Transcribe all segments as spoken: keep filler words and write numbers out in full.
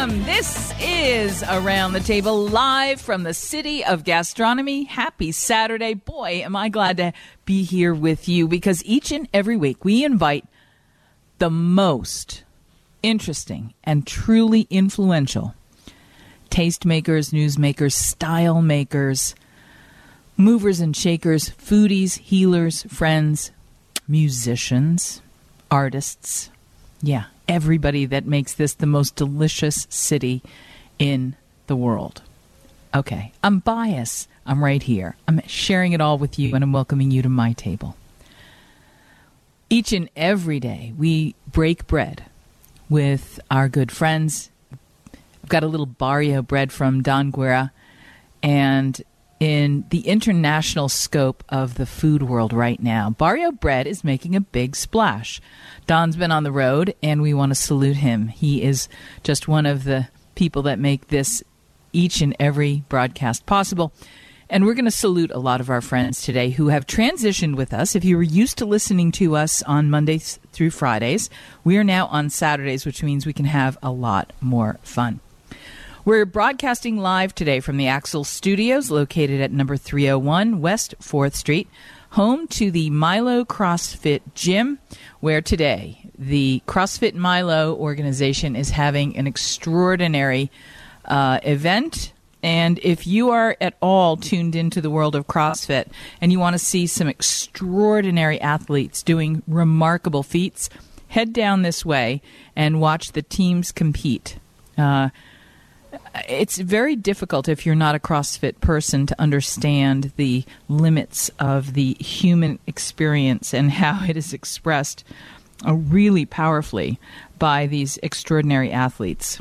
Welcome. This is Around the Table, live from the City of Gastronomy. Happy Saturday. Boy, am I glad to be here with you, because each and every week we invite the most interesting and truly influential tastemakers, newsmakers, style makers, movers and shakers, foodies, healers, friends, musicians, artists. Yeah, everybody that makes this the most delicious city in the world. Okay, I'm biased. I'm right here. I'm sharing it all with you, and I'm welcoming you to my table. Each and every day, we break bread with our good friends. I've got a little barrio bread from Don Guerra, and in the international scope of the food world right now, barrio bread is making a big splash. Don's been on the road, and we want to salute him. He is just one of the people that make this each and every broadcast possible. And we're going to salute a lot of our friends today who have transitioned with us. If you were used to listening to us on Mondays through Fridays, we are now on Saturdays, which means we can have a lot more fun. We're broadcasting live today from the Axel Studios, located at number three oh one West fourth Street, home to the Milo CrossFit Gym, where today the CrossFit Milo organization is having an extraordinary uh, event. And if you are at all tuned into the world of CrossFit and you want to see some extraordinary athletes doing remarkable feats, head down this way and watch the teams compete. Uh, It's very difficult if you're not a CrossFit person to understand the limits of the human experience and how it is expressed uh, really powerfully by these extraordinary athletes.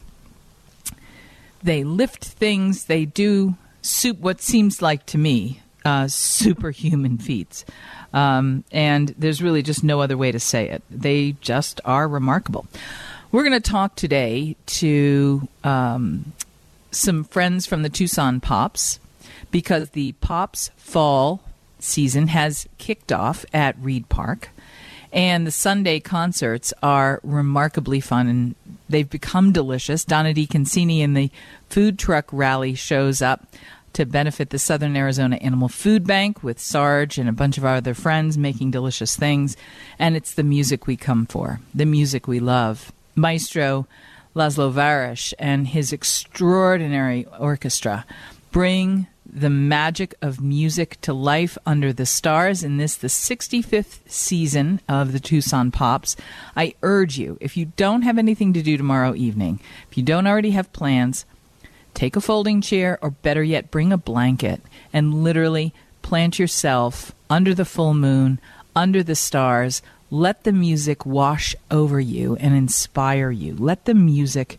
They lift things, they do soup, what seems like to me uh, superhuman feats. Um, and there's really just no other way to say it. They just are remarkable. We're going to talk today to um, some friends from the Tucson Pops, because the Pops fall season has kicked off at Reed Park, and the Sunday concerts are remarkably fun, and they've become delicious. Donna DeConcini and the Food Truck Rally shows up to benefit the Southern Arizona Animal Food Bank with Sarge and a bunch of our other friends making delicious things, and it's the music we come for, the music we love. Maestro Laszlo Varish and his extraordinary orchestra bring the magic of music to life under the stars in this, the sixty-fifth season of the Tucson Pops. I urge you, if you don't have anything to do tomorrow evening, if you don't already have plans, take a folding chair, or better yet, bring a blanket and literally plant yourself under the full moon, under the stars. Let the music wash over you and inspire you. Let the music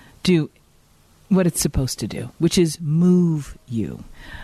do what it's supposed to do, which is move you.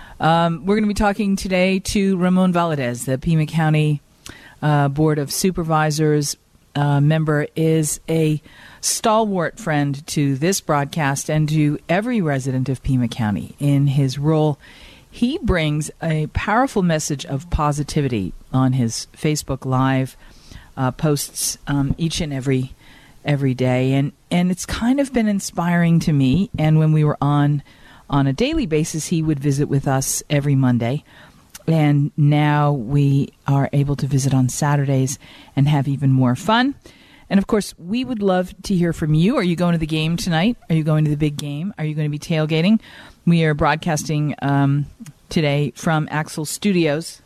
Um, we're going to be talking today to Ramon Valadez, the Pima County uh, Board of Supervisors uh, member, is a stalwart friend to this broadcast and to every resident of Pima County in his role. He brings a powerful message of positivity on his Facebook Live Uh, posts um, each and every every day, and and it's kind of been inspiring to me. And when we were on on a daily basis, he would visit with us every Monday, and now we are able to visit on Saturdays and have even more fun. And of course, we would love to hear from you. Are you going to the game tonight? Are you going to the big game? Are you going to be tailgating? We are broadcasting um, today from Axel Studios.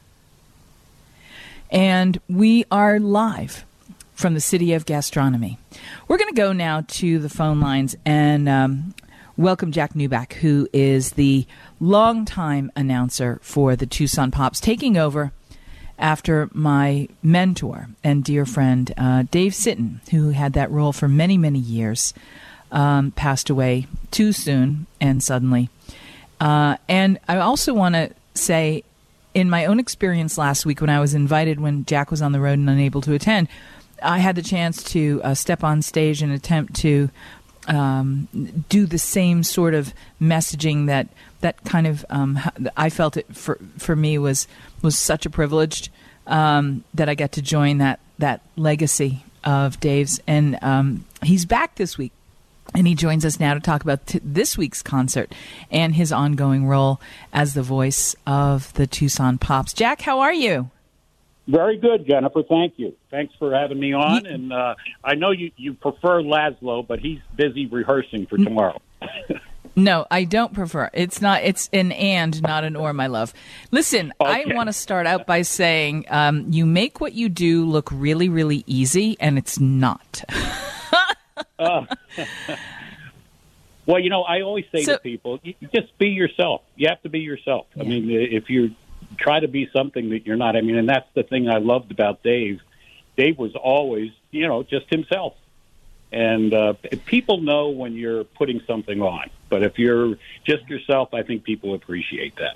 And we are live from the City of Gastronomy. We're going to go now to the phone lines and um, welcome Jack Newback, who is the longtime announcer for the Tucson Pops, taking over after my mentor and dear friend, uh, Dave Sitton, who had that role for many, many years, um, passed away too soon and suddenly. Uh, and I also want to say, in my own experience last week when I was invited, when Jack was on the road and unable to attend, I had the chance to uh, step on stage and attempt to um, do the same sort of messaging that that kind of um, I felt it for for me was was such a privilege um, that I got to join that that legacy of Dave's, and um, he's back this week. And he joins us now to talk about t- this week's concert and his ongoing role as the voice of the Tucson Pops. Jack, how are you? Very good, Jennifer. Thank you. Thanks for having me on. And uh, I know you, you prefer Laszlo, but he's busy rehearsing for tomorrow. No, I don't prefer. It's not. It's an and, not an or, my love. Listen, Okay. I want to start out by saying um, you make what you do look really, really easy, and it's not. uh, well, you know, I always say So- to people, you, just be yourself. You have to be yourself. I mean, if you try to be something that you're not, I mean, and that's the thing I loved about Dave. Dave was always, you know, just himself. And uh, people know when you're putting something on. But if you're just yourself, I think people appreciate that.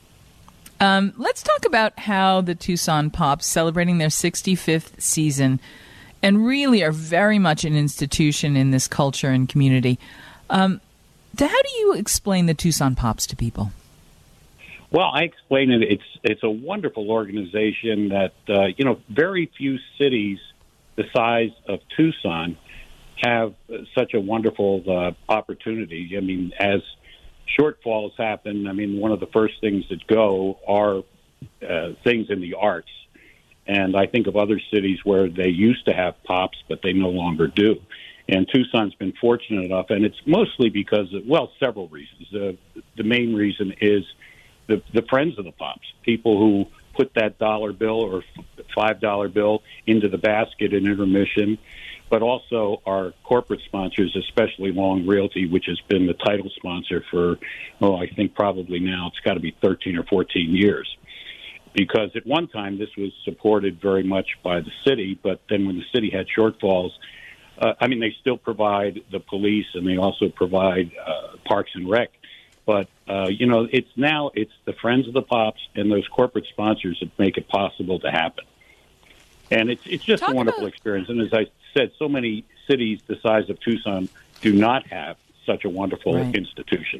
Um, let's talk about how the Tucson Pops, celebrating their sixty-fifth season, and really are very much an institution in this culture and community. Um, how do you explain the Tucson Pops to people? Well, I explain it. It's it's a wonderful organization that, uh, you know, very few cities the size of Tucson have such a wonderful uh, opportunity. I mean, as shortfalls happen, I mean, one of the first things that go are uh, things in the arts. And I think of other cities where they used to have Pops, but they no longer do. And Tucson's been fortunate enough, and it's mostly because of, well, several reasons. Uh, the main reason is the, the friends of the Pops, people who put that dollar bill or five dollar bill into the basket in intermission, but also our corporate sponsors, especially Long Realty, which has been the title sponsor for, oh, I think probably now it's got to be thirteen or fourteen years. Because at one time this was supported very much by the city, but then when the city had shortfalls, uh, I mean, they still provide the police and they also provide uh, Parks and Rec. But, uh, you know, it's now it's the Friends of the Pops and those corporate sponsors that make it possible to happen. And it's it's just Talk a wonderful about- experience. And as I said, so many cities the size of Tucson do not have such a wonderful Right. institution.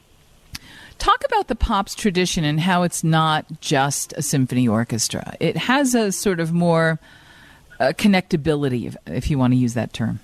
Talk about the Pops tradition and how it's not just a symphony orchestra. It has a sort of more uh, connectability, if, if you want to use that term.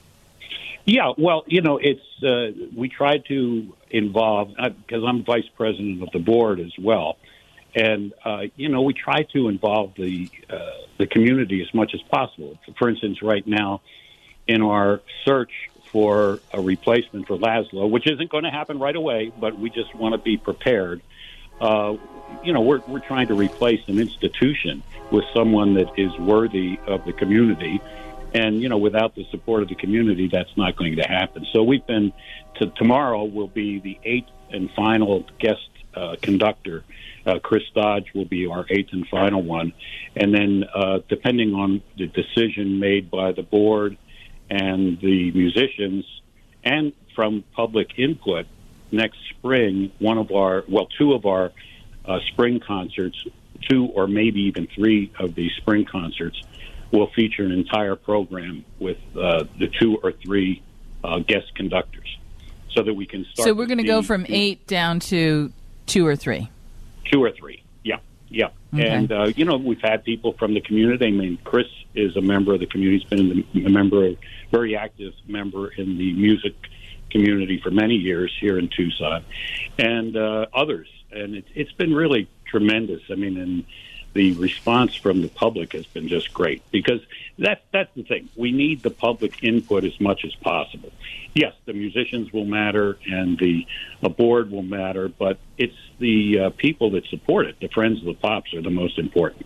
Yeah, well, you know, it's uh, we try to involve, because I'm vice president of the board as well, and, uh, you know, we try to involve the uh, the community as much as possible. For instance, right now, in our search for a replacement for Laszlo, which isn't going to happen right away, but we just want to be prepared. Uh, you know, we're we're trying to replace an institution with someone that is worthy of the community. And, you know, without the support of the community, that's not going to happen. So we've been, to, tomorrow will be the eighth and final guest uh, conductor. Uh, Chris Dodge will be our eighth and final one. And then uh, depending on the decision made by the board and the musicians and from public input, next spring, one of our, well, two of our uh, spring concerts, two or maybe even three of these spring concerts, will feature an entire program with uh, the two or three uh, guest conductors, so that we can start. So we're going to go see- from eight down to two or three. two or three. Yeah, yeah. Okay. And uh, you know, we've had people from the community. I mean, Chris is a member of the community. He's been a member, very active member in the music community for many years here in Tucson, and uh, others. And it, it's been really tremendous. I mean, and the response from the public has been just great, because that's that's the thing. We need the public input as much as possible. Yes, the musicians will matter and the a board will matter, but it's the uh, people that support it. The Friends of the Pops are the most important.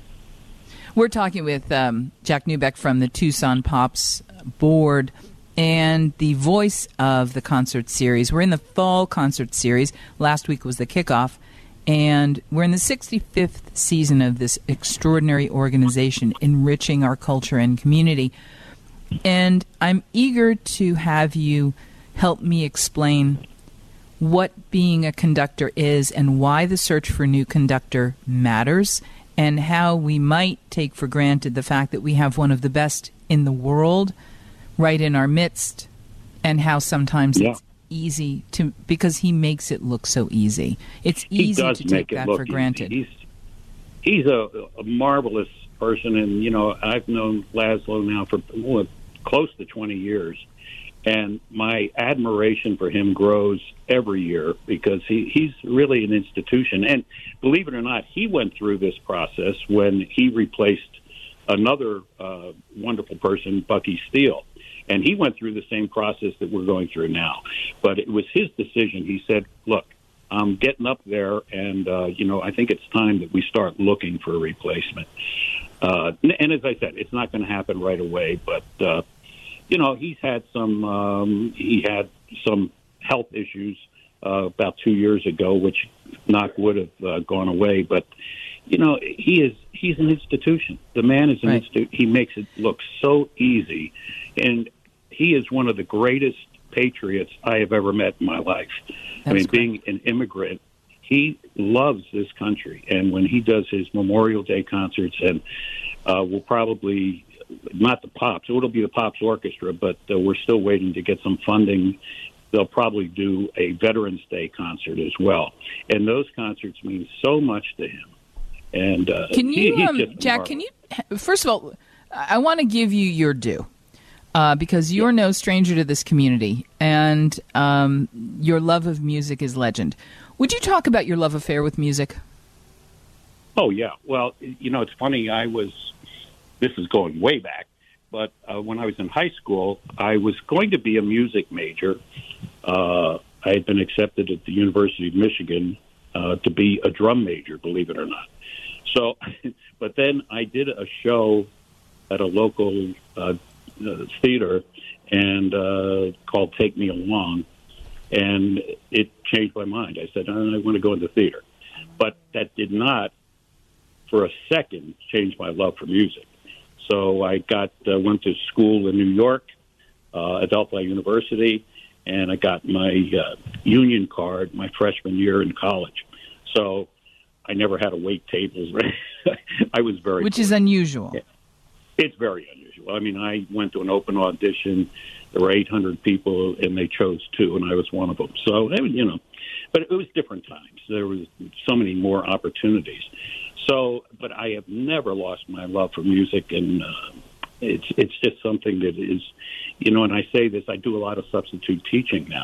We're talking with um, Jack Newbeck from the Tucson Pops board and the voice of the concert series. We're in the fall concert series. Last week was the kickoff. And we're in the sixty-fifth season of this extraordinary organization enriching our culture and community. And I'm eager to have you help me explain what being a conductor is and why the search for a new conductor matters, and how we might take for granted the fact that we have one of the best in the world right in our midst, and how sometimes Yeah. it's easy to, because he makes it look so easy. It's He easy does to make take it that look for easy. granted. He's he's a, a marvelous person, and you know, I've known Laszlo now for well, close to twenty years, And my admiration for him grows every year because he, he's really an institution. And believe it or not, he went through this process when he replaced another uh, wonderful person, Bucky Steele. And he went through the same process that we're going through now. But it was his decision. He said, look, I'm getting up there, and, uh, you know, I think it's time that we start looking for a replacement. Uh, and as I said, it's not going to happen right away. But, uh, you know, he's had some um, he had some health issues uh, about two years ago, which knock would have uh, gone away. But, you know, he is he's an institution. The man is an right. institution. He makes it look so easy. And he is one of the greatest patriots I have ever met in my life. That's I mean, great. being an immigrant, he loves this country. And when he does his Memorial Day concerts, and uh, we'll probably, not the Pops, it'll be the Pops Orchestra, but uh, we're still waiting to get some funding. They'll probably do a Veterans Day concert as well. And those concerts mean so much to him. And uh, can you, he, he's um, just Jack, can you, first of all, I want to give you your due. Uh, because you're no stranger to this community, and um, your love of music is legend. Would you talk about your love affair with music? Oh, yeah. Well, you know, it's funny. I was, this is going way back, but uh, when I was in high school, I was going to be a music major. Uh, I had been accepted at the University of Michigan uh, to be a drum major, believe it or not. So, but then I did a show at a local uh Uh, theater and uh, called Take Me Along, and it changed my mind. I said, I want to go into theater. But that did not, for a second, change my love for music. So I got uh, went to school in New York, uh, Adelphi University, and I got my uh, union card my freshman year in college. So I never had to wait tables. I was very Which is unusual. Yeah. It's very unusual. I mean, I went to an open audition. There were eight hundred people, and they chose two, and I was one of them. So, you know, but it was different times. There was so many more opportunities. So, but I have never lost my love for music, and uh, it's it's just something that is, you know, and I say this, I do a lot of substitute teaching now.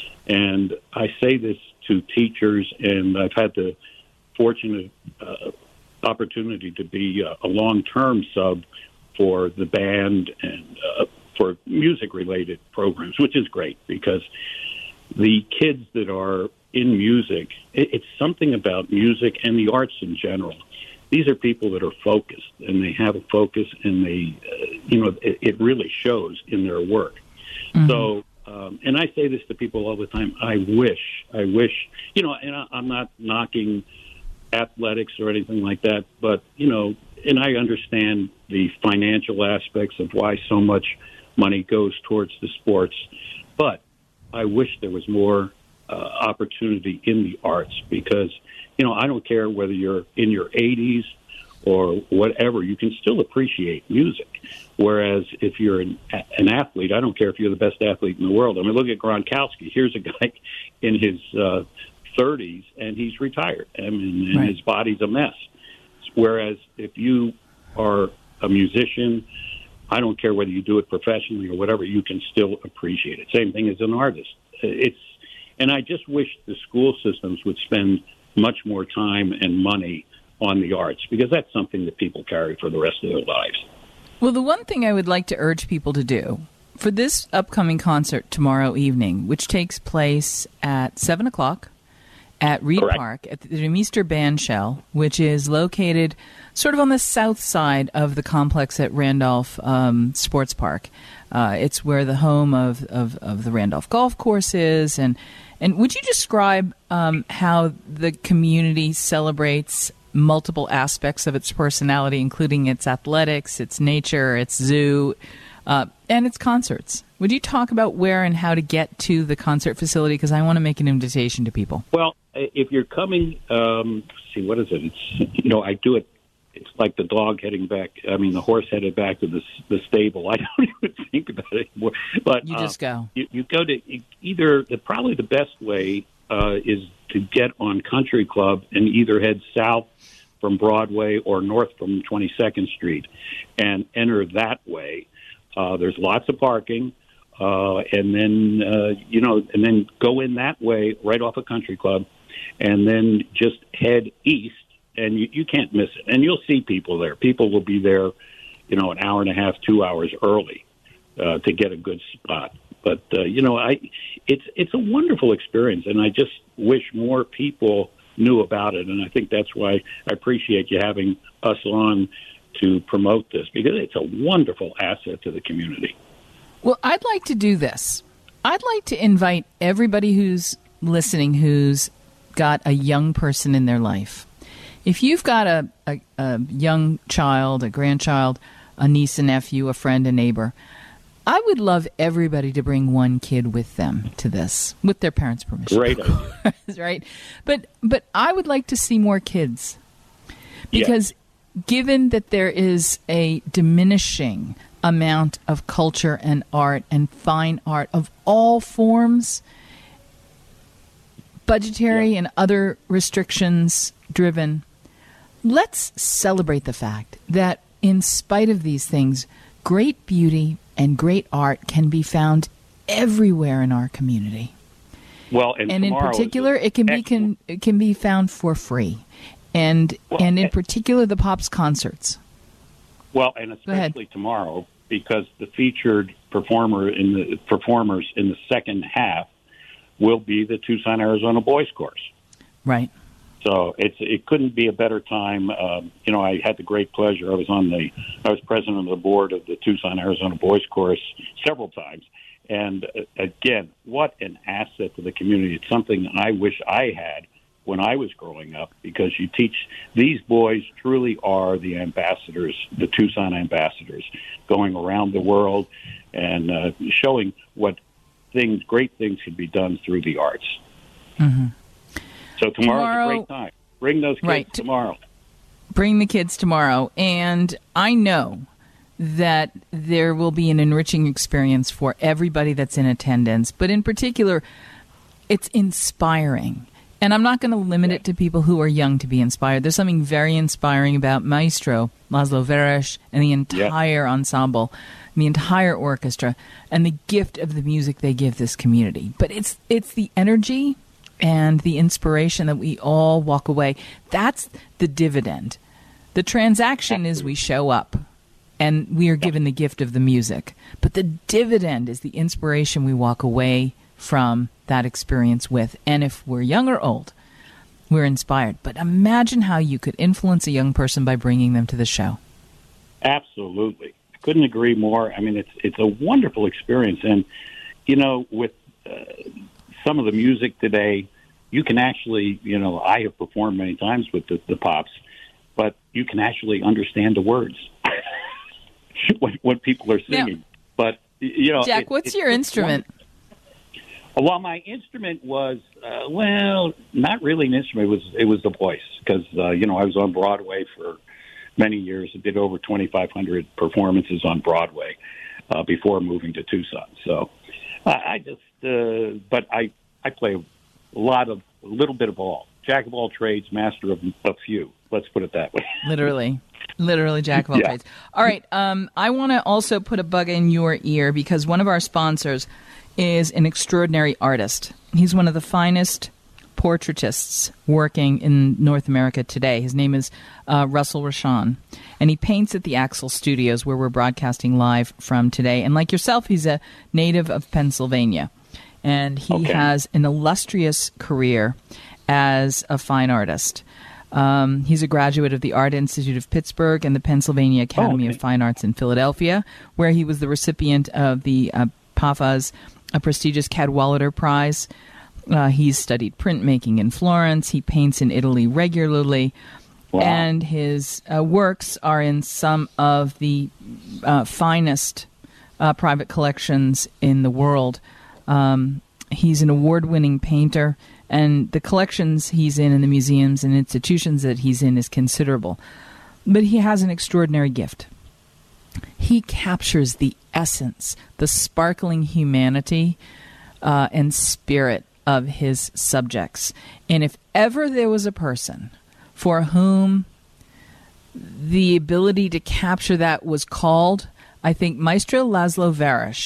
And I say this to teachers, and I've had the fortunate uh, opportunity to be uh, a long-term sub for the band and uh, for music-related programs, which is great because the kids that are in music, it, it's something about music and the arts in general. These are people that are focused, and they have a focus, and they, uh, you know, it, it really shows in their work. Mm-hmm. So, um, and I say this to people all the time, I wish, I wish, you know, and I, I'm not knocking athletics or anything like that, but, you know, and I understand the financial aspects of why so much money goes towards the sports, but I wish there was more uh, opportunity in the arts because, you know, I don't care whether you're in your eighties or whatever, you can still appreciate music. Whereas if you're an, an athlete, I don't care if you're the best athlete in the world. I mean, look at Gronkowski. Here's a guy in his uh, thirties, and he's retired. I mean, and right. his body's a mess. Whereas if you are a musician, I don't care whether you do it professionally or whatever, you can still appreciate it. Same thing as an artist. It's, and I just wish the school systems would spend much more time and money on the arts because that's something that people carry for the rest of their lives. Well, the one thing I would like to urge people to do for this upcoming concert tomorrow evening, which takes place at seven o'clock, at Reed Correct. Park, at the Meester Bandshell, which is located sort of on the south side of the complex at Randolph um, Sports Park. Uh, it's where the home of, of, of the Randolph Golf Course is. And, and would you describe um, how the community celebrates multiple aspects of its personality, including its athletics, its nature, its zoo, uh, and its concerts? Would you talk about where and how to get to the concert facility? Because I want to make an invitation to people. Well, if you're coming, um, see, what is it? It's, you know, I do it. It's like the dog heading back. I mean, the horse headed back to the, the stable. I don't even think about it anymore. But you just uh, go. You, you go to either, probably the best way uh, is to get on Country Club and either head south from Broadway or north from twenty-second Street and enter that way. Uh, there's lots of parking. uh, and then uh, you know, and then go in that way right off a country club, and then just head east, and you, you can't miss it. And you'll see people there. People will be there, you know, an hour and a half, two hours early uh, to get a good spot. But uh, you know, I it's it's a wonderful experience, and I just wish more people knew about it. And I think that's why I appreciate you having us on to promote this, because it's a wonderful asset to the community. Well, I'd like to do this. I'd like to invite everybody who's listening who's got a young person in their life. If you've got a, a, a young child, a grandchild, a niece, a nephew, a friend, a neighbor, I would love everybody to bring one kid with them to this, with their parents' permission. Great idea. Right? But, but I would like to see more kids, because yeah. given that there is a diminishing amount of culture and art and fine art of all forms, budgetary yeah. and other restrictions driven, let's celebrate the fact that in spite of these things, great beauty and great art can be found everywhere in our community. Well, and, and in particular, it can be can it can be found for free, and well, and in particular, the Pops concerts. Well, and especially tomorrow, because the featured performer in the performers in the second half will be the Tucson, Arizona Boys Chorus. Right. So it's it couldn't be a better time. Um, you know, I had the great pleasure. I was on the I was president of the board of the Tucson, Arizona Boys Chorus several times. And uh, again, what an asset to the community. It's something I wish I had when I was growing up, because you teach these boys truly are the ambassadors, the Tucson ambassadors, going around the world and uh, showing what things, great things can be done through the arts. Mm-hmm. So tomorrow's tomorrow, a great time. Bring those kids right. tomorrow. Bring the kids tomorrow. And I know that there will be an enriching experience for everybody that's in attendance. But in particular, it's inspiring. And I'm not going to limit it to people who are young to be inspired. There's something very inspiring about Maestro Laszlo Veres and the entire yep. ensemble, the entire orchestra, and the gift of the music they give this community. But it's it's the energy and the inspiration that we all walk away. That's the dividend. The transaction is we show up and we are given the gift of the music. But the dividend is the inspiration we walk away from that experience with. And if we're young or old, we're inspired. But imagine how you could influence a young person by bringing them to the show. Absolutely. Couldn't agree more. I mean, it's it's a wonderful experience. And, you know, with uh, some of the music today, you can actually, you know, I have performed many times with the, the Pops, but you can actually understand the words when, when people are singing. Yeah. But, you know, Jack, it, what's it, your instrument? Wonderful. Well, my instrument was, uh, well, not really an instrument. It was it was the voice, because, uh, you know, I was on Broadway for many years. I did over twenty-five hundred performances on Broadway uh, before moving to Tucson. So I, I just, uh, but I, I play a lot of, a little bit of all. Jack of all trades, master of a few. Let's put it that way. Literally. Literally jack of all yeah. trades. All right. Um, I want to also put a bug in your ear, because one of our sponsors is an extraordinary artist. He's one of the finest portraitists working in North America today. His name is uh, Russell Rashan, and he paints at the Axel Studios, where we're broadcasting live from today. And like yourself, he's a native of Pennsylvania, and he okay. has an illustrious career as a fine artist. Um, he's a graduate of the Art Institute of Pittsburgh and the Pennsylvania Academy oh, okay. of Fine Arts in Philadelphia, where he was the recipient of the uh, P A F A's a prestigious Cadwallader Prize. Uh, he's studied printmaking in Florence. He paints in Italy regularly. Wow. And his uh, works are in some of the uh, finest uh, private collections in the world. Um, he's an award-winning painter, and the collections he's in and the museums and institutions that he's in is considerable. But he has an extraordinary gift. He captures the essence, the sparkling humanity uh, and spirit of his subjects. And if ever there was a person for whom the ability to capture that was called, I think Maestro Laszlo Veres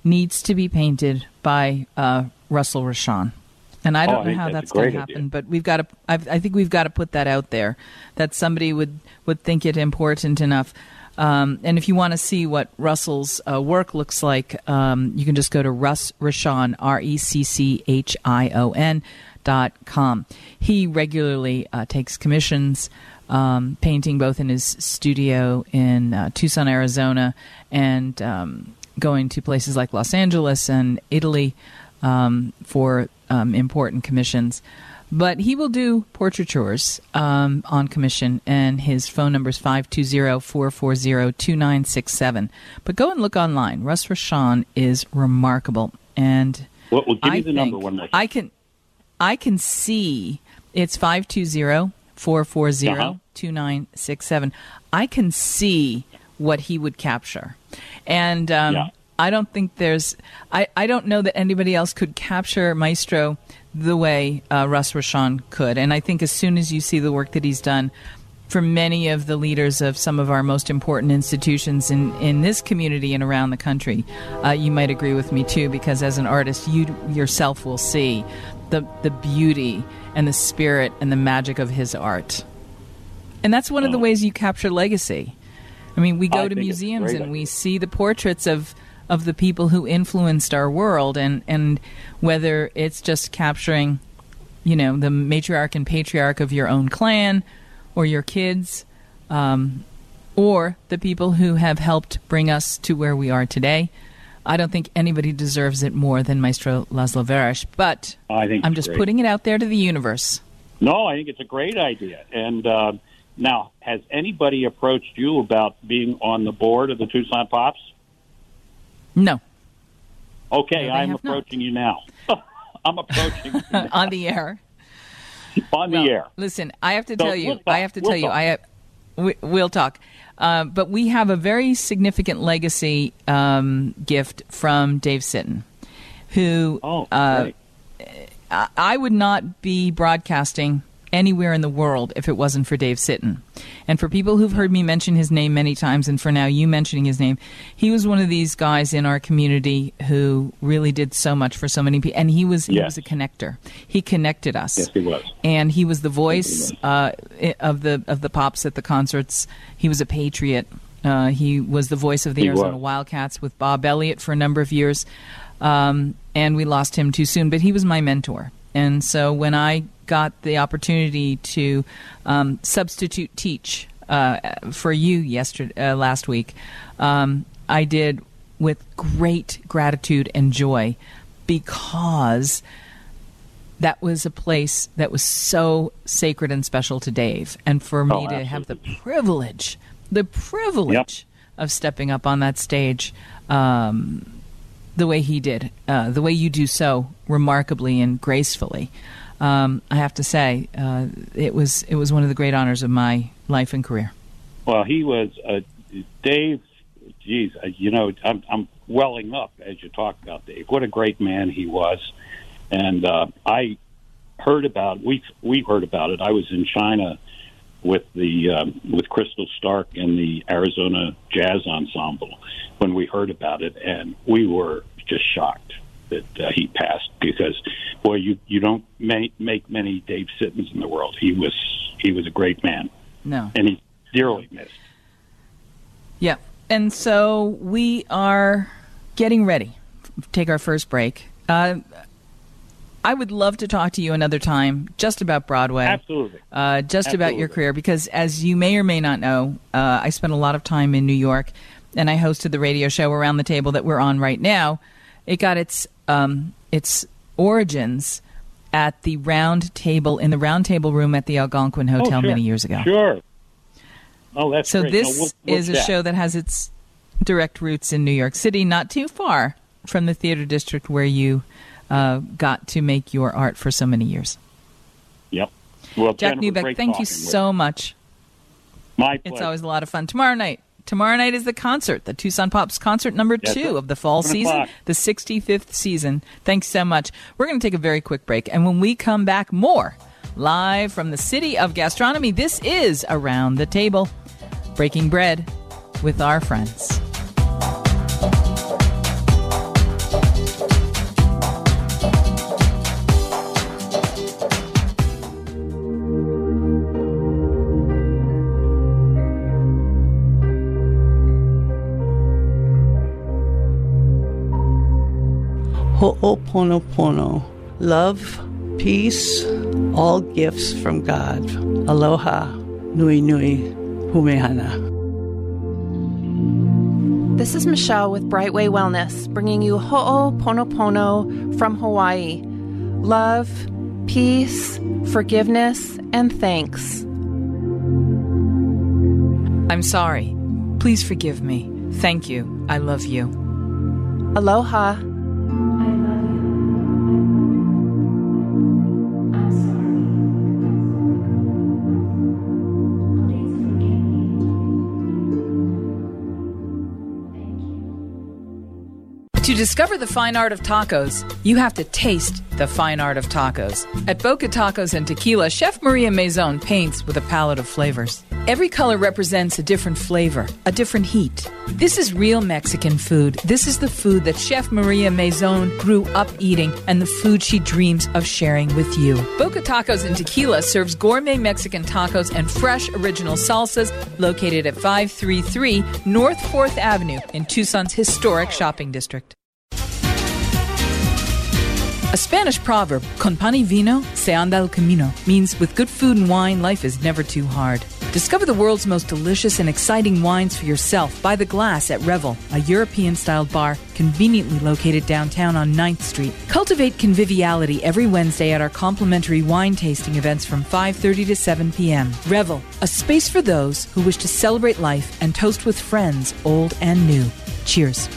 needs to be painted by uh, Russell Rashan. And I don't oh, know I how that's, that's going to happen, idea. but we've got to. I've, I think we've got to put that out there, that somebody would, would think it important enough. Um, and if you want to see what Russell's uh, work looks like, um, you can just go to Russ Rashan, R E C C H I O N dot com. He regularly uh, takes commissions, um, painting both in his studio in uh, Tucson, Arizona, and um, going to places like Los Angeles and Italy um, for um, important commissions. But he will do portraitures um, on commission, and his phone number is five two zero, four four zero, two nine six seven. But go and look online. Russ Rashan is remarkable. And well, well, give I me the number one more time. I can, I can see it's five two zero, four four zero, two nine six seven. I can see what he would capture. And um, yeah. I don't think there's, I, I don't know that anybody else could capture Maestro the way uh, Russ Rashan could. And I think as soon as you see the work that he's done for many of the leaders of some of our most important institutions in, in this community and around the country, uh, you might agree with me too, because as an artist, you yourself will see the, the beauty and the spirit and the magic of his art. And that's one of the ways you capture legacy. I mean, we go I to think it's a museums great and we idea. see the portraits of of the people who influenced our world, and, and whether it's just capturing, you know, the matriarch and patriarch of your own clan or your kids, um, or the people who have helped bring us to where we are today. I don't think anybody deserves it more than Maestro Laszlo Veres, but I think I'm it's just great. putting it out there to the universe. No, I think it's a great idea. And uh, now, has anybody approached you about being on the board of the Tucson Pops? No. Okay, No, they I'm have not. approaching you now. I'm approaching you now. On the air. on Well, the air. Listen, I have to So tell you, we'll talk. I have to We'll tell you, talk. I have, we, we'll talk. Uh, but we have a very significant legacy um, gift from Dave Sitton, who Oh, uh, great. I, I would not be broadcasting anywhere in the world if it wasn't for Dave Sitton. And for people who've heard me mention his name many times, and for now you mentioning his name, he was one of these guys in our community who really did so much for so many people. And he was he Yes. was a connector. He connected us. Yes, he was. And he was the voice Yes, uh, i- of the of the Pops at the concerts. He was a patriot. Uh, he was the voice of the He Arizona was. Wildcats with Bob Elliott for a number of years. Um, and we lost him too soon, but he was my mentor. And so when I got the opportunity to um, substitute teach uh, for you yesterday, uh, last week, um, I did with great gratitude and joy, because that was a place that was so sacred and special to Dave. And for me Oh, to have the absolutely. privilege, the privilege of stepping up on that stage um, the way he did, uh, the way you do so remarkably and gracefully, um, I have to say, uh, it was it was one of the great honors of my life and career. Well, he was uh, Dave. Geez, uh, you know, I'm, I'm welling up as you talk about Dave. What a great man he was, and uh, I heard about we we heard about it. I was in China with the um, with Crystal Stark and the Arizona Jazz Ensemble when we heard about it, and we were just shocked that uh, he passed, because boy, you you don't make, make many Dave Sittons in the world. He was he was a great man, No. and he's dearly missed. Yeah. And so we are getting ready to take our first break. Uh, I would love to talk to you another time just about Broadway. Absolutely. Uh, just about your Absolutely. career, because as you may or may not know, uh, I spent a lot of time in New York, and I hosted the radio show Around the Table that we're on right now. It got its um, its origins at the Round Table, in the Round Table room at the Algonquin Hotel oh, sure. many years ago. Sure. Oh, that's So great. this No, we'll- we'll is a chat. show that has its direct roots in New York City, not too far from the theater district where you uh, got to make your art for so many years. Yep. Well, Jack Jennifer, Newbeck, great thank you talking with so much. My It's pleasure. always a lot of fun. Tomorrow night. Tomorrow night is the concert, the Tucson Pops concert number Yes, two sir. of the fall Seven season, o'clock. the sixty-fifth season. Thanks so much. We're going to take a very quick break. And when we come back, more live from the city of gastronomy. This is Around the Table, breaking bread with our friends. Ho'oponopono. Love, peace, all gifts from God. Aloha, nui nui, humehana. This is Michelle with Brightway Wellness, bringing you Ho'oponopono from Hawaii. Love, peace, forgiveness, and thanks. I'm sorry. Please forgive me. Thank you. I love you. Aloha. To discover the fine art of tacos, you have to taste the fine art of tacos. At Boca Tacos and Tequila, Chef Maria Mazon paints with a palette of flavors. Every color represents a different flavor, a different heat. This is real Mexican food. This is the food that Chef Maria Mazon grew up eating and the food she dreams of sharing with you. Boca Tacos and Tequila serves gourmet Mexican tacos and fresh original salsas located at five thirty-three North fourth Avenue in Tucson's historic shopping district. A Spanish proverb, con pan y vino se anda el camino, means with good food and wine, life is never too hard. Discover the world's most delicious and exciting wines for yourself by the glass at Revel, a European-styled bar conveniently located downtown on ninth Street. Cultivate conviviality every Wednesday at our complimentary wine tasting events from five thirty to seven p.m. Revel, a space for those who wish to celebrate life and toast with friends, old and new. Cheers.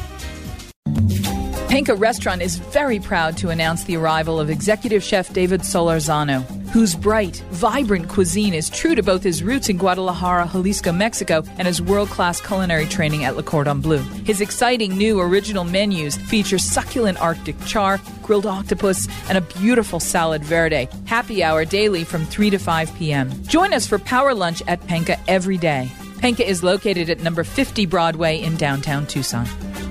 Penca Restaurant is very proud to announce the arrival of executive chef David Solorzano, whose bright, vibrant cuisine is true to both his roots in Guadalajara, Jalisco, Mexico, and his world-class culinary training at Le Cordon Bleu. His exciting new original menus feature succulent Arctic char, grilled octopus, and a beautiful salad verde. Happy hour daily from three to five p.m. Join us for power lunch at Penca every day. Penca is located at number fifty Broadway in downtown Tucson.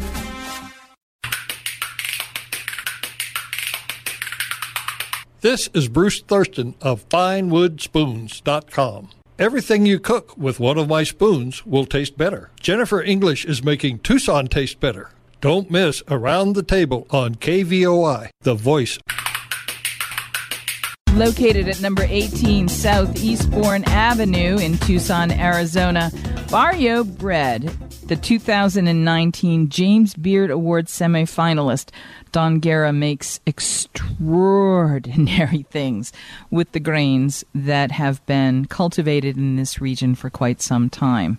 This is Bruce Thurston of fine wood spoons dot com. Everything you cook with one of my spoons will taste better. Jennifer English is making Tucson taste better. Don't miss Around the Table on K V O I, the voice. Located at number eighteen South Eastbourne Avenue in Tucson, Arizona, Barrio Bread, the two thousand nineteen James Beard Award semifinalist, Don Guerra makes extraordinary things with the grains that have been cultivated in this region for quite some time.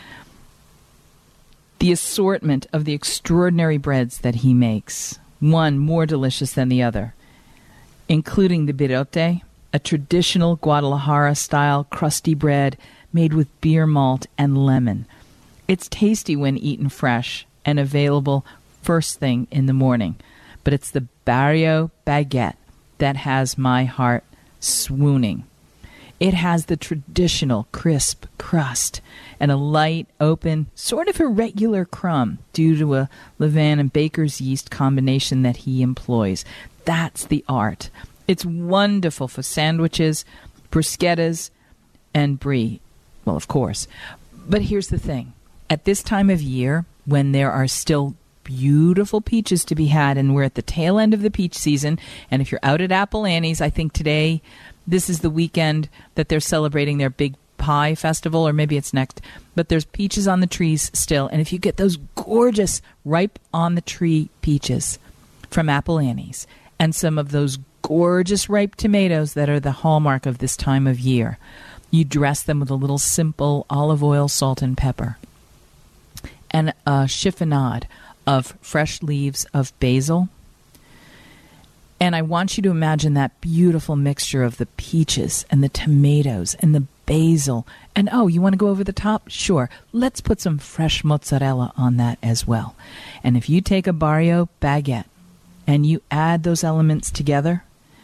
The assortment of the extraordinary breads that he makes, one more delicious than the other, including the birote, a traditional Guadalajara-style crusty bread made with beer malt and lemon. It's tasty when eaten fresh and available first thing in the morning. But it's the Barrio Baguette that has my heart swooning. It has the traditional crisp crust and a light, open, sort of irregular crumb due to a levain and baker's yeast combination that he employs. That's the art. It's wonderful for sandwiches, bruschettas, and brie. Well, of course. But here's the thing. At this time of year, when there are still beautiful peaches to be had, and we're at the tail end of the peach season, and if you're out at Apple Annie's, I think today, this is the weekend that they're celebrating their big pie festival, or maybe it's next, but there's peaches on the trees still, and if you get those gorgeous ripe on the tree peaches from Apple Annie's, and some of those gorgeous ripe tomatoes that are the hallmark of this time of year, you dress them with a little simple olive oil, salt, and pepper, and a chiffonade of fresh leaves of basil. And I want you to imagine that beautiful mixture of the peaches and the tomatoes and the basil. And, oh, you want to go over the top? Sure. Let's put some fresh mozzarella on that as well. And if you take a Barrio Baguette and you add those elements together,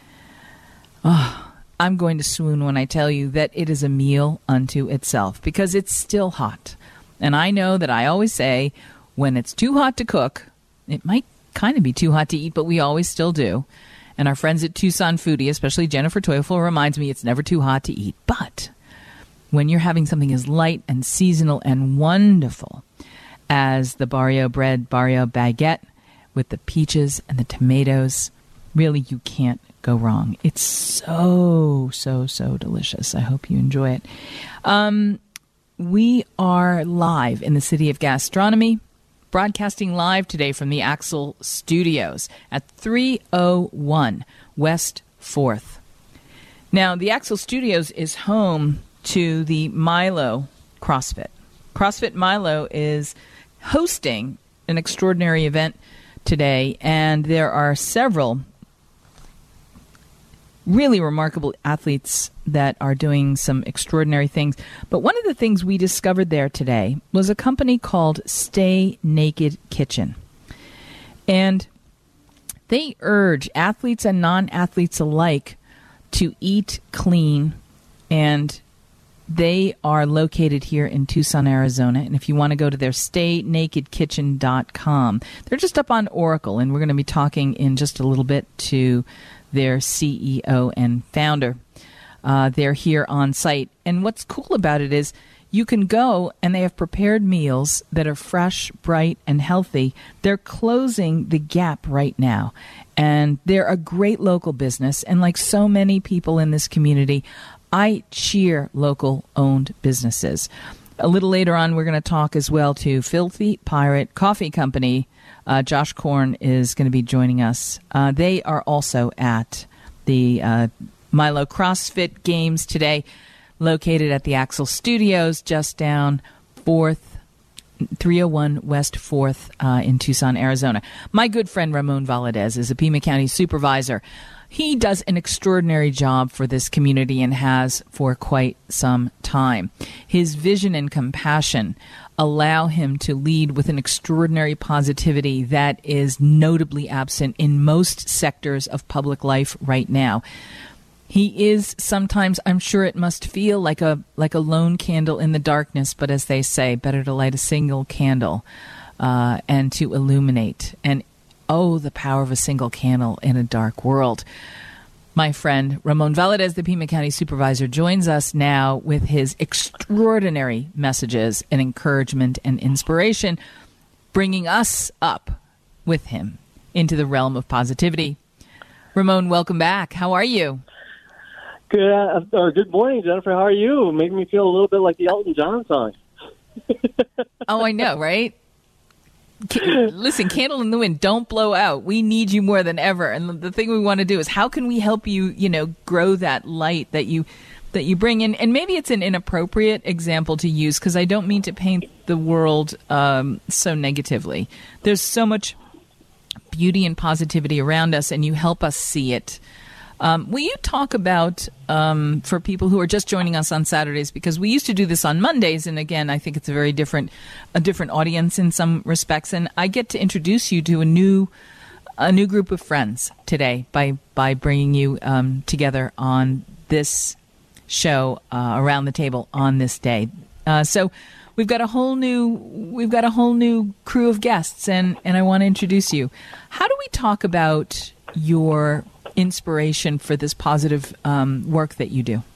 oh, I'm going to swoon when I tell you that it is a meal unto itself, because it's still hot. And I know that I always say, when it's too hot to cook, it might kind of be too hot to eat, but we always still do. And our friends at Tucson Foodie, especially Jennifer Teufel, reminds me it's never too hot to eat. But when you're having something as light and seasonal and wonderful as the Barrio Bread Barrio Baguette, with the peaches and the tomatoes. Really, you can't go wrong. It's so, so, so delicious. I hope you enjoy it. Um, we are live in the City of Gastronomy, broadcasting live today from the Axel Studios at three oh one West fourth. Now, the Axel Studios is home to the Milo CrossFit. CrossFit Milo is hosting an extraordinary event today, and there are several really remarkable athletes that are doing some extraordinary things. But one of the things we discovered there today was a company called Stay Naked Kitchen. And they urge athletes and non-athletes alike to eat clean, and they are located here in Tucson, Arizona. And if you want to go to their stay naked kitchen dot com, they're just up on Oracle, and we're going to be talking in just a little bit to their C E O and founder. Uh, they're here on site. And what's cool about it is you can go and they have prepared meals that are fresh, bright, and healthy. They're closing the gap right now. And they're a great local business. And like so many people in this community, I cheer local-owned businesses. A little later on, we're going to talk as well to Filthy Pirate Coffee Company. Uh, Josh Korn is going to be joining us. Uh, they are also at the uh, Milo CrossFit Games today, located at the Axel Studios, just down fourth, three oh one West fourth uh, in Tucson, Arizona. My good friend Ramon Valadez is a Pima County supervisor. He does an extraordinary job for this community and has for quite some time. His vision and compassion allow him to lead with an extraordinary positivity that is notably absent in most sectors of public life right now. He is sometimes, I'm sure it must feel like a like a lone candle in the darkness, but as they say, better to light a single candle uh, and to illuminate. And oh, the power of a single candle in a dark world. My friend Ramon Valadez, the Pima County Supervisor, joins us now with his extraordinary messages and encouragement and inspiration, bringing us up with him into the realm of positivity. Ramon, welcome back. How are you? Good, uh, or good morning, Jennifer. How are you? Making me feel a little bit like the Elton John song. Oh, I know, right? Listen, candle in the wind, don't blow out. We need you more than ever. And the thing we want to do is how can we help you, you know, grow that light that you that you bring in? And maybe it's an inappropriate example to use because I don't mean to paint the world um, so negatively. There's so much beauty and positivity around us, and you help us see it. Um, will you talk about, um, for people who are just joining us on Saturdays, because we used to do this on Mondays, and again, I think it's a very different, a different audience in some respects, and I get to introduce you to a new, a new group of friends today by by bringing you um, together on this show uh, around the table on this day. Uh, so we've got a whole new, we've got a whole new crew of guests, and and I want to introduce you. How do we talk about your inspiration for this positive um, work that you do?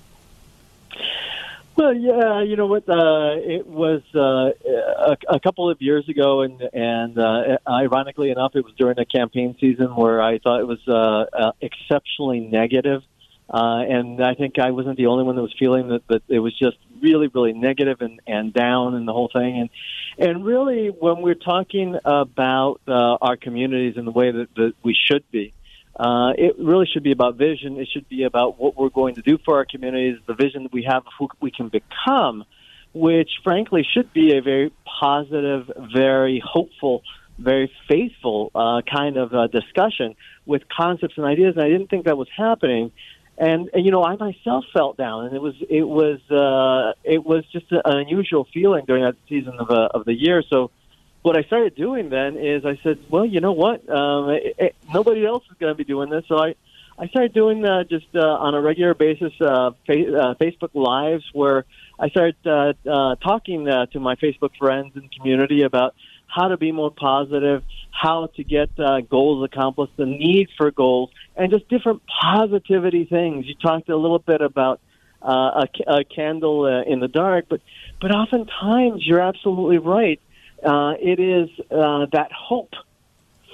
Well, yeah, you know what? Uh, it was uh, a, a couple of years ago, and and uh, ironically enough, it was during a campaign season where I thought it was uh, uh, exceptionally negative. Uh, and I think I wasn't the only one that was feeling that, that it was just really, really negative and, and down and the whole thing. And and really, when we're talking about uh, our communities and the way that, that we should be, Uh, it really should be about vision. It should be about what we're going to do for our communities, the vision that we have of who we can become, which, frankly, should be a very positive, very hopeful, very faithful uh, kind of uh, discussion with concepts and ideas. And I didn't think that was happening. And, and you know, I myself felt down, and it was it was uh, it was just an unusual feeling during that season of uh, of the year. So what I started doing then is I said, well, you know what? Um, it, it, nobody else is going to be doing this. So I, I started doing uh, just uh, on a regular basis uh, fa- uh, Facebook Lives where I started uh, uh, talking uh, to my Facebook friends and community about how to be more positive, how to get uh, goals accomplished, the need for goals, and just different positivity things. You talked a little bit about uh, a, a candle uh, in the dark, but, but oftentimes you're absolutely right. Uh, it is uh, that hope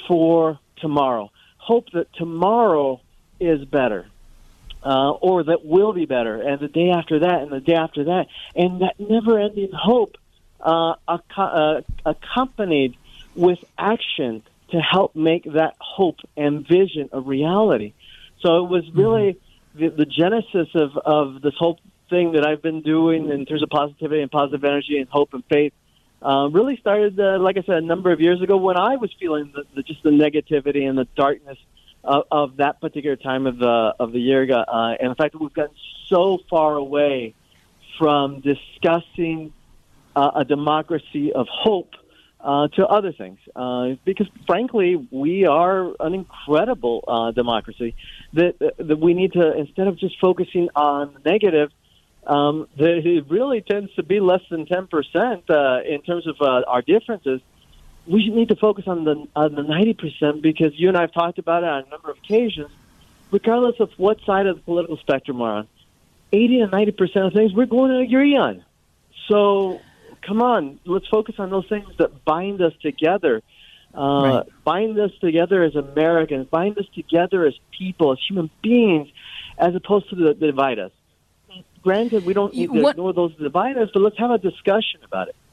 for tomorrow. Hope that tomorrow is better, uh, or that will be better, and the day after that, and the day after that. And that never-ending hope uh, ac- uh, accompanied with action to help make that hope and vision a reality. So it was really the, the genesis of, of this whole thing that I've been doing in terms of positivity and positive energy and hope and faith. Uh, really started, uh, like I said, a number of years ago when I was feeling the, the, just the negativity and the darkness of, of that particular time of the of the year. Uh, and the fact that we've gotten so far away from discussing uh, a democracy of hope uh, to other things. Uh, because, frankly, we are an incredible uh, democracy that, that we need to, instead of just focusing on the negative, Um, that it really tends to be less than ten percent uh, in terms of uh, our differences. We need to focus on the on the ninety percent because you and I have talked about it on a number of occasions. Regardless of what side of the political spectrum we're on, eighty to ninety percent of things we're going to agree on. So, come on, let's focus on those things that bind us together. Uh, right. Bind us together as Americans. Bind us together as people, as human beings, as opposed to the, the divide us. Granted, we don't need to what, ignore those dividers, but let's have a discussion about it.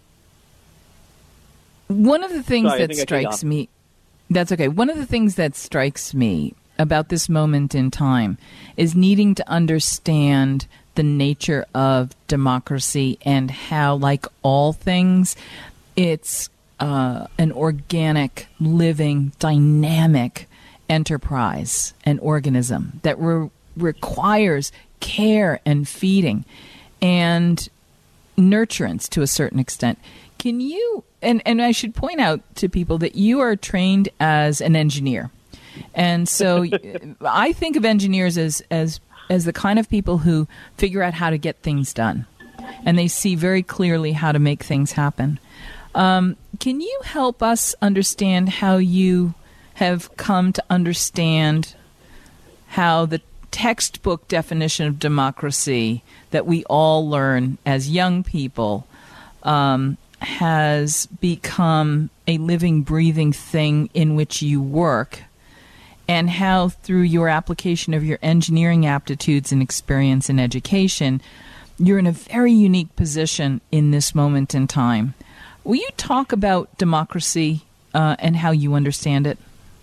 One of the things Sorry, that strikes me, that's okay. One of the things that strikes me about this moment in time is needing to understand the nature of democracy and how, like all things, it's uh, an organic, living, dynamic enterprise, an organism that re- requires care and feeding and nurturance to a certain extent. Can you, and, and I should point out to people that you are trained as an engineer. And so I think of engineers as, as, as the kind of people who figure out how to get things done. And they see very clearly how to make things happen. Um, can you help us understand how you have come to understand how the textbook definition of democracy that we all learn as young people um, has become a living, breathing thing in which you work, and how through your application of your engineering aptitudes and experience in education, you're in a very unique position in this moment in time. Will you talk about democracy uh, and how you understand it?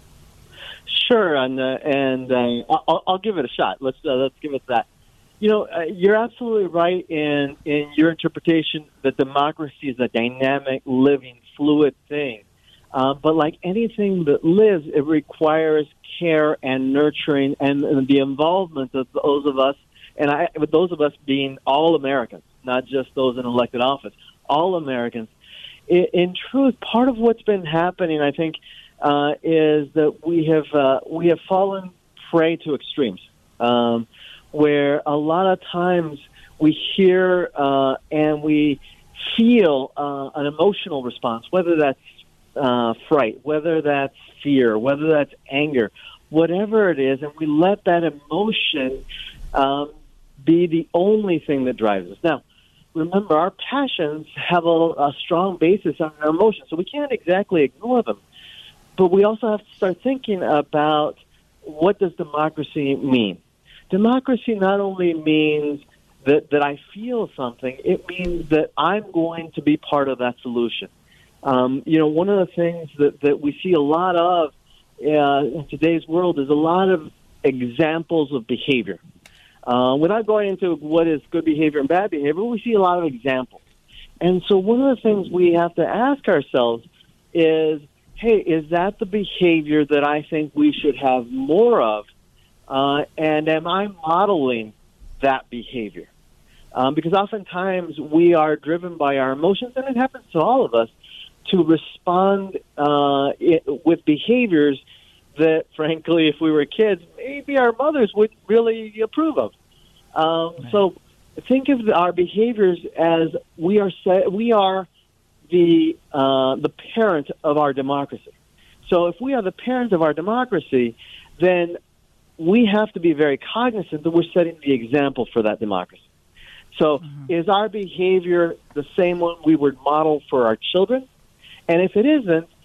Sure, and uh, and uh, I'll, I'll give it a shot. Let's uh, let's give it that. You know, uh, you're absolutely right in in your interpretation that democracy is a dynamic, living, fluid thing. Uh, but like anything that lives, it requires care and nurturing and, and the involvement of those of us, and I, with those of us being all Americans, not just those in elected office, all Americans. In, in truth, part of what's been happening, I think. Uh, is that we have uh, we have fallen prey to extremes, um, where a lot of times we hear uh, and we feel uh, an emotional response, whether that's uh, fright, whether that's fear, whether that's anger, whatever it is, and we let that emotion um, be the only thing that drives us. Now, remember, our passions have a, a strong basis on our emotions, so we can't exactly ignore them. But we also have to start thinking about what does democracy mean. Democracy not only means that, that I feel something, it means that I'm going to be part of that solution. Um, you know, one of the things that, that we see a lot of uh, in today's world is a lot of examples of behavior. Uh, without going into what is good behavior and bad behavior, we see a lot of examples. And so one of the things we have to ask ourselves is, hey, is that the behavior that I think we should have more of? Uh, and am I modeling that behavior? Um, because oftentimes we are driven by our emotions, and it happens to all of us, to respond uh, it, with behaviors that, frankly, if we were kids, maybe our mothers would really approve of. Um, right. So think of our behaviors as we are we are the uh, the parent of our democracy. So if we are the parent of our democracy, then we have to be very cognizant that we're setting the example for that democracy. So mm-hmm. is our behavior the same one we would model for our children? And if it isn't,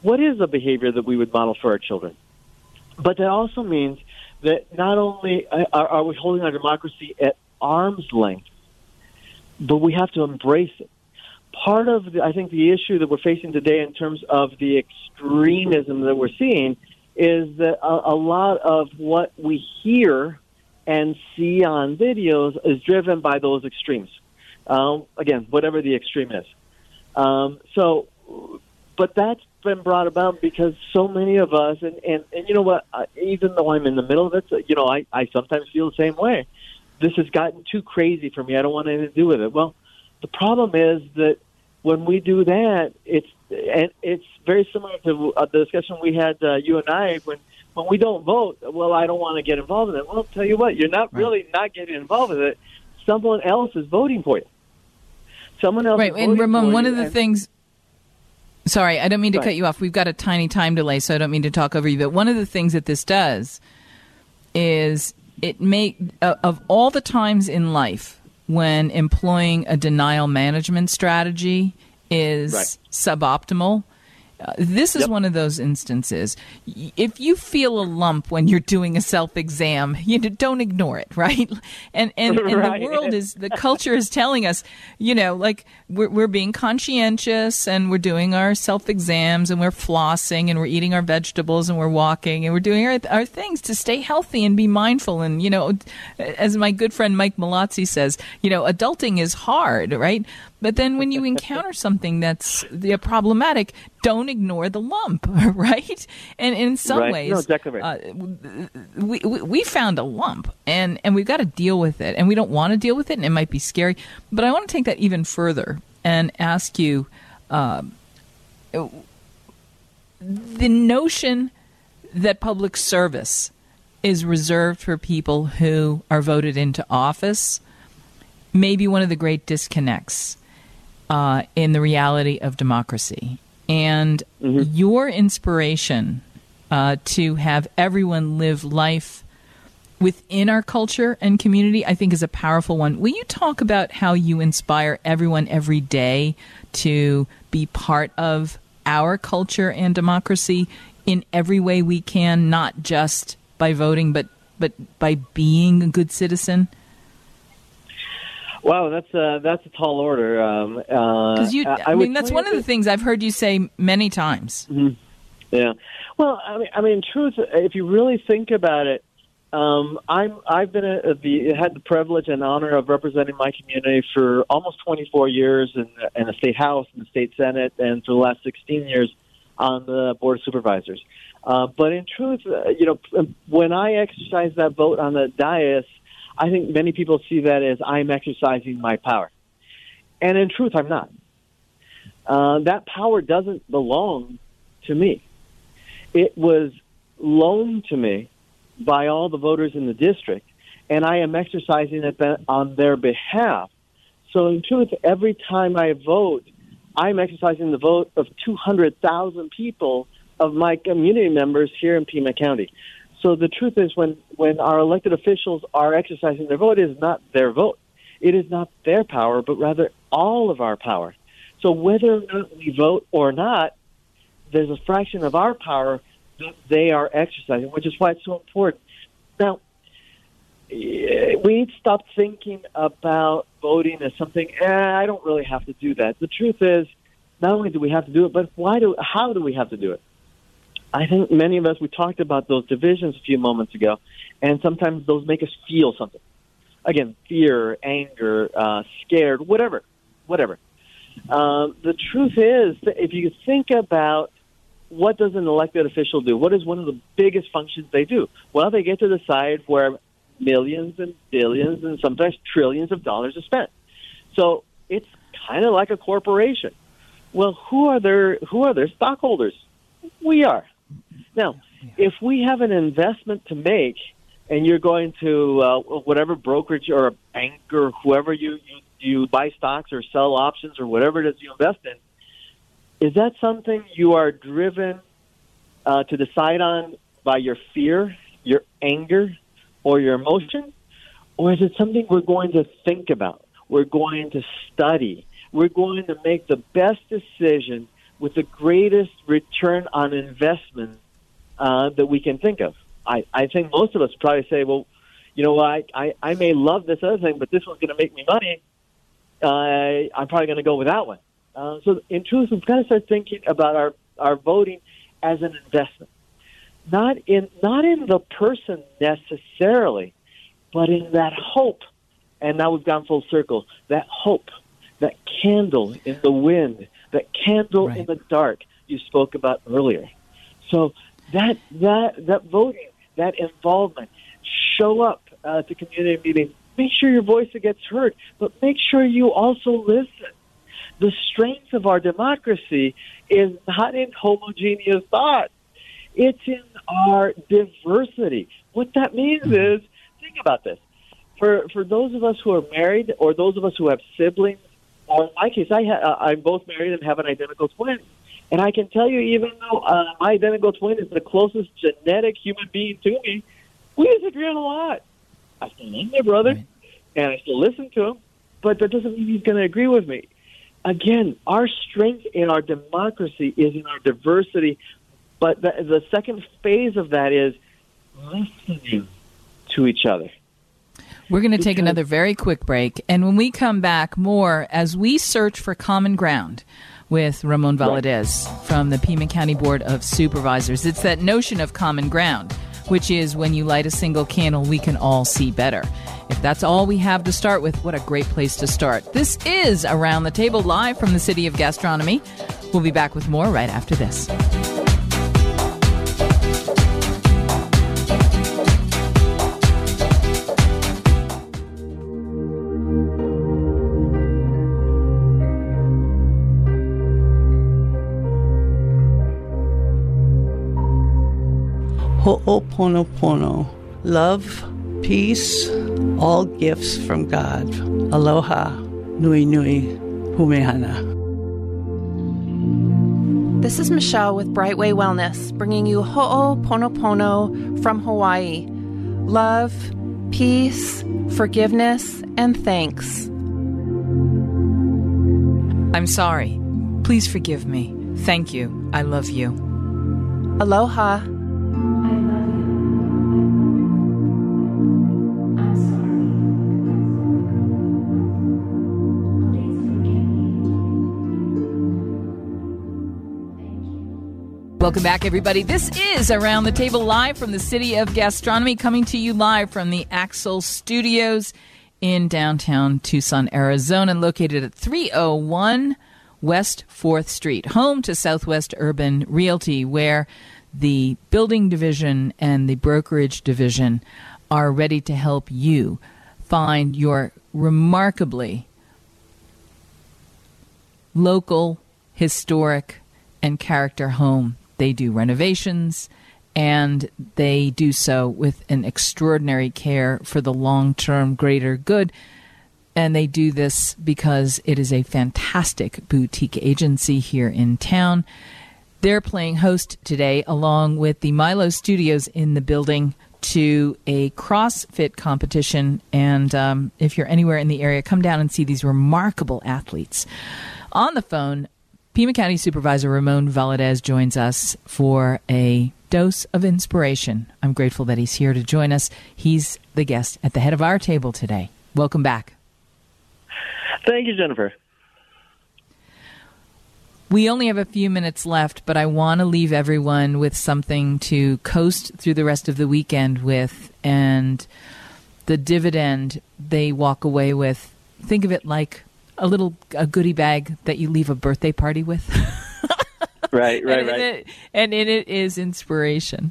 what is a behavior that we would model for our children? But that also means that not only are, are we holding our democracy at arm's length, but we have to embrace it. Part of, the, I think, the issue that we're facing today in terms of the extremism that we're seeing is that a, a lot of what we hear and see on videos is driven by those extremes. Um, again, whatever the extreme is. Um, so, but that's been brought about because so many of us, and, and, and you know what, I, even though I'm in the middle of it, you know, I, I sometimes feel the same way. This has gotten too crazy for me. I don't want anything to do with it. Well, the problem is that when we do that, it's and it's very similar to uh, the discussion we had, uh, you and I, when when we don't vote. Well, I don't want to get involved in it. Well, I'll tell you what, you're not right. really not getting involved with it. Someone else is voting for you. Someone else. Right, is and Ramon, one you, of the and, things. Sorry, I don't mean to right. cut you off. We've got a tiny time delay, so I don't mean to talk over you. But one of the things that this does is it make uh, of all the times in life when employing a denial management strategy is right. suboptimal. Uh, this is yep. one of those instances. If you feel a lump when you're doing a self-exam, you don't ignore it, right? And and, and right. the world is, the culture is telling us, you know, like we're, we're being conscientious and we're doing our self-exams and we're flossing and we're eating our vegetables and we're walking and we're doing our, our things to stay healthy and be mindful. And, you know, as my good friend Mike Malazzi says, you know, adulting is hard, right? But then when you encounter something that's the, problematic, don't ignore the lump, right? And in some right. ways, no, exactly right. uh, we, we we found a lump, and, and we've got to deal with it. And we don't want to deal with it, and it might be scary. But I want to take that even further and ask you, uh, the notion that public service is reserved for people who are voted into office may be one of the great disconnects Uh, in the reality of democracy. And mm-hmm. your inspiration uh, to have everyone live life within our culture and community, I think, is a powerful one. Will you talk about how you inspire everyone every day to be part of our culture and democracy in every way we can, not just by voting, but, but by being a good citizen? Wow, that's a, that's a tall order. Um, uh, you, I, I mean, that's one of the things I've heard you say many times. Mm-hmm. Yeah. Well, I mean, I mean, in truth, if you really think about it, um, I'm I've been a, the had the privilege and honor of representing my community for almost twenty-four years in, in the state house and the state senate, and for the last sixteen years on the board of supervisors. Uh, but in truth, uh, you know, when I exercise that vote on the dais, I think many people see that as I'm exercising my power. And in truth, I'm not. Uh, that power doesn't belong to me. It was loaned to me by all the voters in the district, and I am exercising it on their behalf. So in truth, every time I vote, I'm exercising the vote of two hundred thousand people of my community members here in Pima County. So the truth is, when, when our elected officials are exercising their vote, it is not their vote. It is not their power, but rather all of our power. So whether or not we vote or not, there's a fraction of our power that they are exercising, which is why it's so important. Now, we need to stop thinking about voting as something, eh, I don't really have to do that. The truth is, not only do we have to do it, but why do? How do we have to do it? I think many of us, we talked about those divisions a few moments ago, and sometimes those make us feel something. Again, fear, anger, uh, scared, whatever, whatever. Uh, the truth is that if you think about what does an elected official do, what is one of the biggest functions they do? Well, they get to decide where millions and billions and sometimes trillions of dollars are spent. So it's kind of like a corporation. Well, who are their who are their stockholders? We are. Now, if we have an investment to make and you're going to uh, whatever brokerage or a bank or whoever you, you, you buy stocks or sell options or whatever it is you invest in, is that something you are driven uh, to decide on by your fear, your anger, or your emotion? Or is it something we're going to think about? We're going to study. We're going to make the best decision with the greatest return on investment uh, that we can think of. I, I think most of us probably say, well, you know, I, I, I may love this other thing, but this one's going to make me money. Uh, I'm probably going to go with that one. Uh, so in truth, we've got to start thinking about our, our voting as an investment. Not in not in the person necessarily, but in that hope. And now we've gone full circle. That hope, that candle in the wind, that candle right. in the dark you spoke about earlier. So that that that voting, that involvement, show up uh, to community meetings. Make sure your voice gets heard, but make sure you also listen. The strength of our democracy is not in homogeneous thought. It's in our diversity. What that means is, think about this. For for those of us who are married or those of us who have siblings, or in my case, I ha- uh, I'm both married and have an identical twin. And I can tell you, even though uh, my identical twin is the closest genetic human being to me, we disagree on a lot. I still love my brother, right. and I still listen to him, but that doesn't mean he's going to agree with me. Again, our strength in our democracy is in our diversity. But the, the second phase of that is listening to each other. We're going to take another very quick break. And when we come back, more as we search for common ground with Ramon Valadez right. from the Pima County Board of Supervisors. It's that notion of common ground, which is when you light a single candle, we can all see better. If that's all we have to start with, what a great place to start. This is Around the Table, live from the City of Gastronomy. We'll be back with more right after this. Ho'oponopono. Love, peace, all gifts from God. Aloha, nui nui, humehana. This is Michelle with Brightway Wellness, bringing you Ho'oponopono from Hawaii. Love, peace, forgiveness, and thanks. I'm sorry. Please forgive me. Thank you. I love you. Aloha. Welcome back, everybody. This is Around the Table, live from the City of Gastronomy, coming to you live from the Axel Studios in downtown Tucson, Arizona, located at three oh one West fourth Street, home to Southwest Urban Realty, where the building division and the brokerage division are ready to help you find your remarkably local, historic, and character home. They do renovations, and they do so with an extraordinary care for the long-term greater good. And they do this because it is a fantastic boutique agency here in town. They're playing host today, along with the Milo Studios in the building, to a CrossFit competition. And um, if you're anywhere in the area, come down and see these remarkable athletes. On the phone, Pima County Supervisor Ramon Valadez joins us for a dose of inspiration. I'm grateful that he's here to join us. He's the guest at the head of our table today. Welcome back. Thank you, Jennifer. We only have a few minutes left, but I want to leave everyone with something to coast through the rest of the weekend with, and the dividend they walk away with. Think of it like a little a goodie bag that you leave a birthday party with. Right, right, and right. It, and in it is inspiration.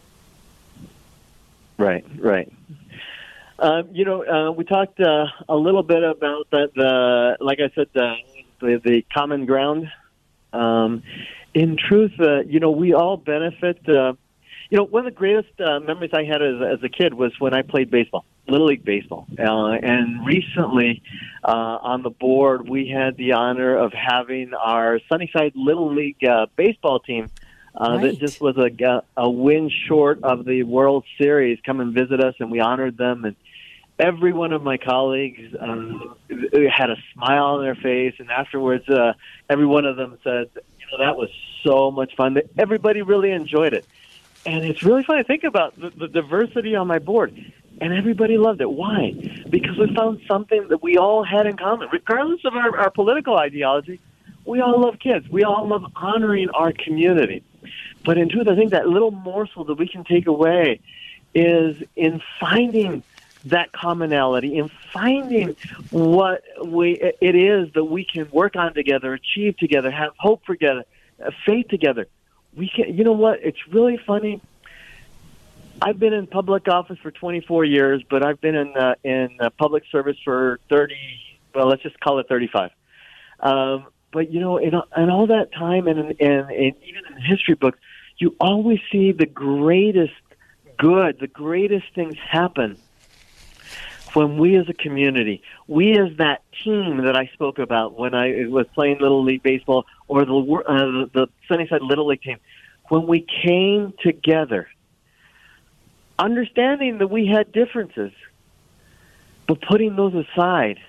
Right, right. Um, you know, uh, we talked uh, a little bit about that. The like I said, the the, the common ground. Um, in truth, uh, you know, we all benefit. Uh, you know, one of the greatest uh, memories I had as, as a kid was when I played baseball, Little League Baseball. Uh, and recently, uh, on the board, we had the honor of having our Sunnyside Little League uh, baseball team uh, right. that just was a, a win short of the World Series come and visit us, and we honored them. And every one of my colleagues um, had a smile on their face, and afterwards, uh, every one of them said, you that was so much fun. Everybody really enjoyed it. And it's really fun to think about the, the diversity on my board. And everybody loved it. Why? Because we found something that we all had in common. Regardless of our, our political ideology, we all love kids. We all love honoring our community. But in truth, I think that little morsel that we can take away is in finding that commonality, in finding what we it is that we can work on together, achieve together, have hope together, faith together. We can. You know what? It's really funny. I've been in public office for twenty-four years, but I've been in uh, in uh, public service for thirty. Well, let's just call it thirty-five. Um, but you know, in, in all that time, and, in, and, and even in the history books, you always see the greatest good, the greatest things happen when we as a community, we as that team that I spoke about when I was playing Little League Baseball or the uh, the Sunnyside Little League team, when we came together, understanding that we had differences, but putting those aside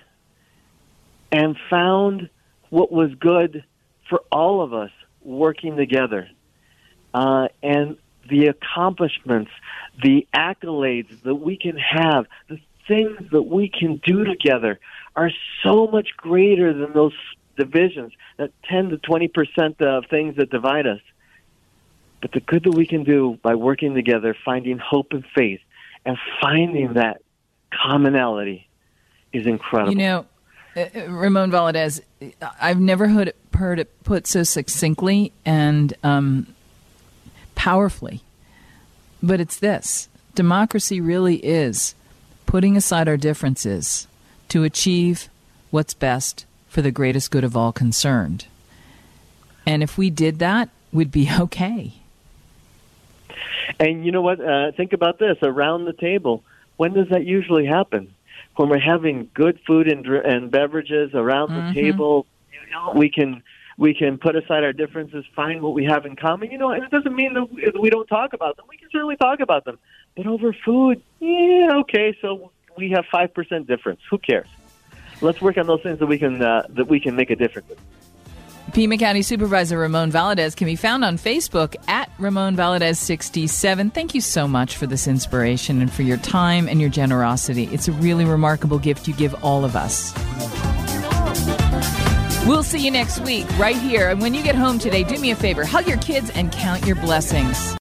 and found what was good for all of us working together. Uh, and the accomplishments, the accolades that we can have, the things that we can do together are so much greater than those divisions, that ten to twenty percent of things that divide us. But the good that we can do by working together, finding hope and faith, and finding that commonality is incredible. You know, uh, Ramon Valadez, I've never heard it, heard it put so succinctly and um, powerfully. But it's this. Democracy really is putting aside our differences to achieve what's best for the greatest good of all concerned. And if we did that, we'd be okay. And you know what? Uh, think about this. Around the table, when does that usually happen? When we're having good food and, dr- and beverages around the mm-hmm. table, you know, we can we can put aside our differences, find what we have in common. You know, and it doesn't mean that we don't talk about them. We can certainly talk about them. But over food, yeah, okay, so we have five percent difference. Who cares? Let's work on those things that we can uh, that we can make a difference in. Pima County Supervisor Ramon Valadez can be found on Facebook at Ramon Valadez sixty-seven. Thank you so much for this inspiration and for your time and your generosity. It's a really remarkable gift you give all of us. We'll see you next week right here. And when you get home today, do me a favor, hug your kids and count your blessings.